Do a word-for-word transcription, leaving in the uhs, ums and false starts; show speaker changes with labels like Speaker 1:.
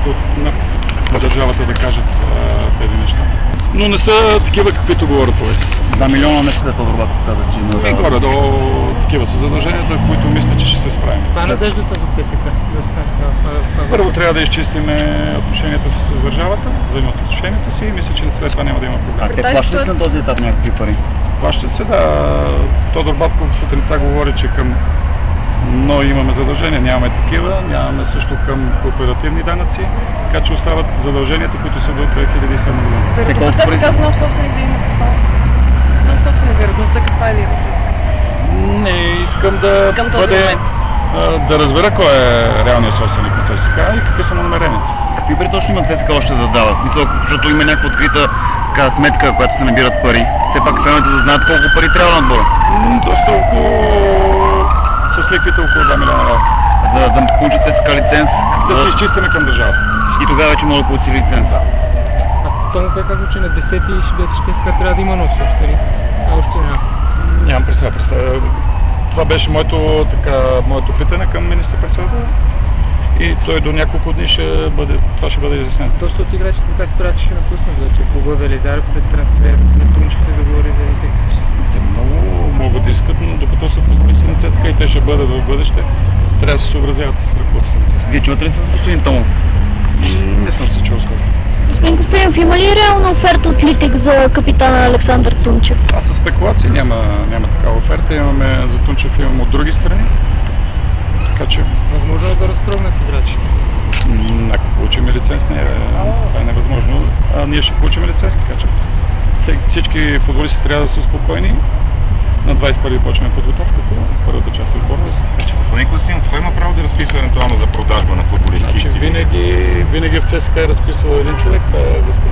Speaker 1: от на държавата да кажат а, тези неща. Но не са такива, каквито говорят по ЕСС.
Speaker 2: два милиона не след Тодор се каза, че не
Speaker 1: И горе-долу такива са задълженията, които мисля, че ще се справим.
Speaker 3: Това е надеждата за ЦСКА.
Speaker 1: Първо трябва да изчистим отношенията си с държавата, взаимоотношенията си и мисля, че след това няма да има проблем.
Speaker 2: А те плащат ли на този етап някакви пари?
Speaker 1: Плащат се, да. Тодор Бабков сутринта говори, че към но имаме задължения, нямаме такива, нямаме също към кооперативни данъци, така че остават задълженията, които са до две хиляди и седма година.
Speaker 4: Вероятността така с нов собственик да има каква? Нов собственик, вероятността каква е да имате?
Speaker 1: Не искам да бъде, да разбера кой е реалният собственик на ЦСКА и какви са намеренията.
Speaker 2: Какви пари точно има ЦСКА още да дават? Мисля, защото има някаква открита така, сметка, която се набират пари. Все пак феновете да знаят колко пари трябва на отбора.
Speaker 1: Доста около... с ликвите около два милиона лева.
Speaker 2: За да получат ЦСКА лиценз?
Speaker 1: Да се изчистиме към държавата.
Speaker 2: И тогава вече може да получи лиценз?
Speaker 1: Да.
Speaker 3: А Томо кой казва, че на десети ЦСКА трябва да има нов собственик, а още няма.
Speaker 1: Нямам представа, представа. Това беше моето, така, моето питане към министър-председател и той до няколко дни ще бъде, това ще бъде изяснено.
Speaker 3: Доста от играчите така спират, че ще напуснат вече. Кога Велизар пред трансфер, не получихте договори за Литекс.
Speaker 1: Те много могат да искат, но докато са футболисти на ЦСКА и те ще бъдат в бъдеще, трябва да се съобразяват с ръководството на ЦСКА.
Speaker 2: Вие чувате ли с господин Томов?
Speaker 1: Не съм се чул скоро.
Speaker 5: Господин Костадинов, има ли реална оферта от Литекс за капитана Александър Тунчев?
Speaker 1: Аз със спекулации няма, няма такава оферта. Имаме за Тунчев, имам от други страни. Така че...
Speaker 3: Възможно е да разтрогнат играчите.
Speaker 1: Ако получим лиценз, не, това е невъзможно. А ние ще получим лиценз, така че всички футболисти трябва да са спокойни. На двадесет и първи почваме подготовката, първата част е отборна.
Speaker 6: Господин Костадинов, кой има право да разписва евентуално за продажба на футболисти?
Speaker 1: Значи, винаги, винаги в ЦСКА е разписвал един човек, това е